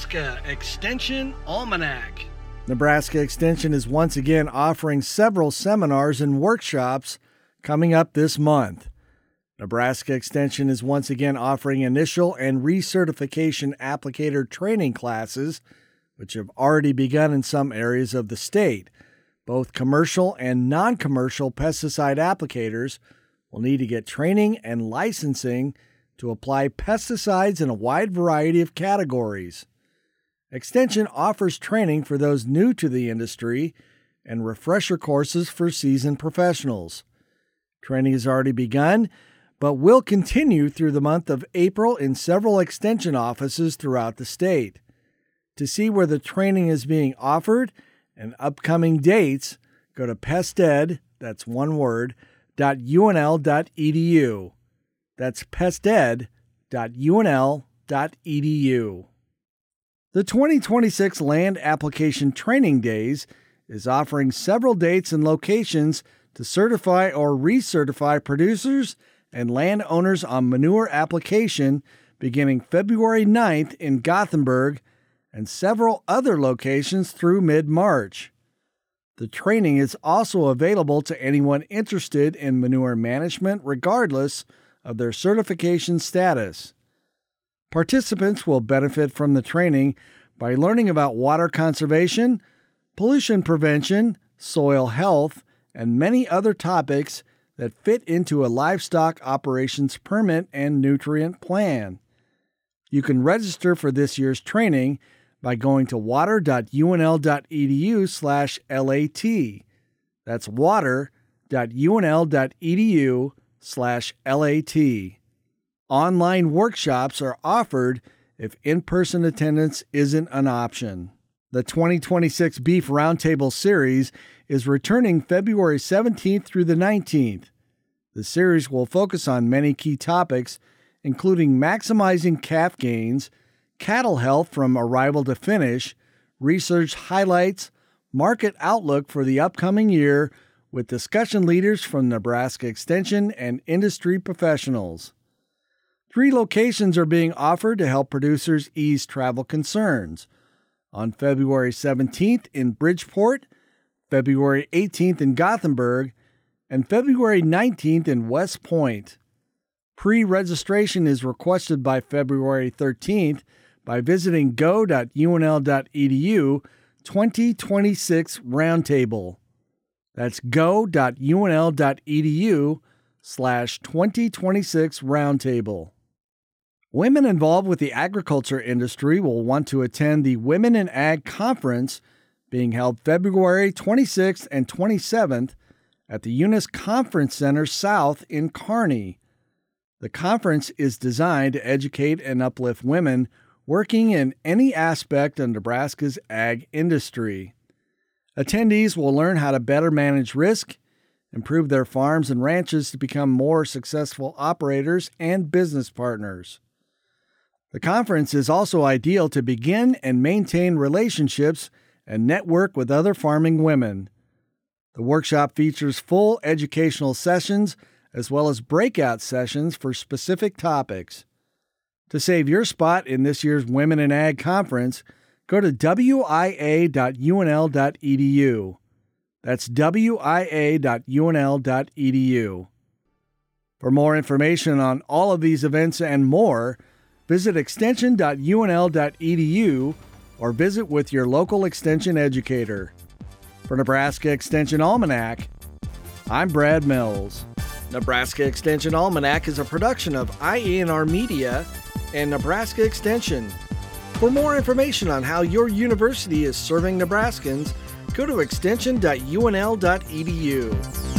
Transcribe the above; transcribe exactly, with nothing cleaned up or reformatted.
Nebraska Extension Almanac. Nebraska Extension is once again offering several seminars and workshops coming up this month. Nebraska Extension is once again offering initial and recertification applicator training classes, which have already begun in some areas of the state. Both commercial and non-commercial pesticide applicators will need to get training and licensing to apply pesticides in a wide variety of categories. Extension offers training for those new to the industry and refresher courses for seasoned professionals. Training has already begun, but will continue through the month of April in several extension offices throughout the state. To see where the training is being offered and upcoming dates, go to pested, that's one word, dot U N L dot E D U. That's pested dot U N L dot E D U. The twenty twenty-six Land Application Training Days is offering several dates and locations to certify or recertify producers and landowners on manure application beginning February ninth in Gothenburg and several other locations through mid-March. The training is also available to anyone interested in manure management regardless of their certification status. Participants will benefit from the training by learning about water conservation, pollution prevention, soil health, and many other topics that fit into a livestock operations permit and nutrient plan. You can register for this year's training by going to water dot U N L dot E D U slash L A T. That's water dot U N L dot E D U slash L A T. Online workshops are offered if in-person attendance isn't an option. The twenty twenty-six Beef Roundtable Series is returning February seventeenth through the nineteenth. The series will focus on many key topics, including maximizing calf gains, cattle health from arrival to finish, research highlights, market outlook for the upcoming year, with discussion leaders from Nebraska Extension and industry professionals. Three locations are being offered to help producers ease travel concerns. On February seventeenth in Bridgeport, February eighteenth in Gothenburg, and February nineteenth in West Point. Pre-registration is requested by February thirteenth by visiting go dot U N L dot E D U twenty twenty-six Roundtable. That's go dot U N L dot E D U slash twenty twenty-six Roundtable. Women involved with the agriculture industry will want to attend the Women in Ag Conference being held February twenty-sixth and twenty-seventh at the Eunice Conference Center South in Kearney. The conference is designed to educate and uplift women working in any aspect of Nebraska's ag industry. Attendees will learn how to better manage risk, improve their farms and ranches to become more successful operators and business partners. The conference is also ideal to begin and maintain relationships and network with other farming women. The workshop features full educational sessions as well as breakout sessions for specific topics. To save your spot in this year's Women in Ag Conference, go to W I A dot U N L dot E D U. That's W I A dot U N L dot E D U. For more information on all of these events and more, visit extension dot U N L dot E D U or visit with your local Extension educator. For Nebraska Extension Almanac, I'm Brad Mills. Nebraska Extension Almanac is a production of I A N R Media and Nebraska Extension. For more information on how your university is serving Nebraskans, go to extension dot U N L dot E D U.